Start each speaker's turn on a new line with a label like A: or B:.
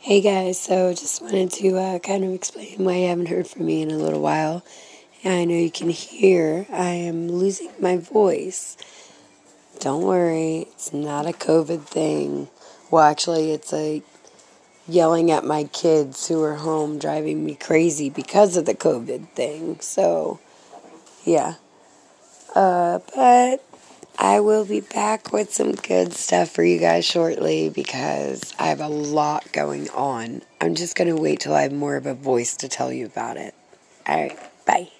A: Hey guys, so just wanted to kind of explain why you haven't heard from me in a little while. And I know you can hear I am losing my voice. Don't worry, it's not a COVID thing. Well, actually, it's a yelling at my kids who are home driving me crazy because of the COVID thing. So, yeah. But I will be back with some good stuff for you guys shortly because I have a lot going on. I'm just going to wait till I have more of a voice to tell you about it. All right, bye.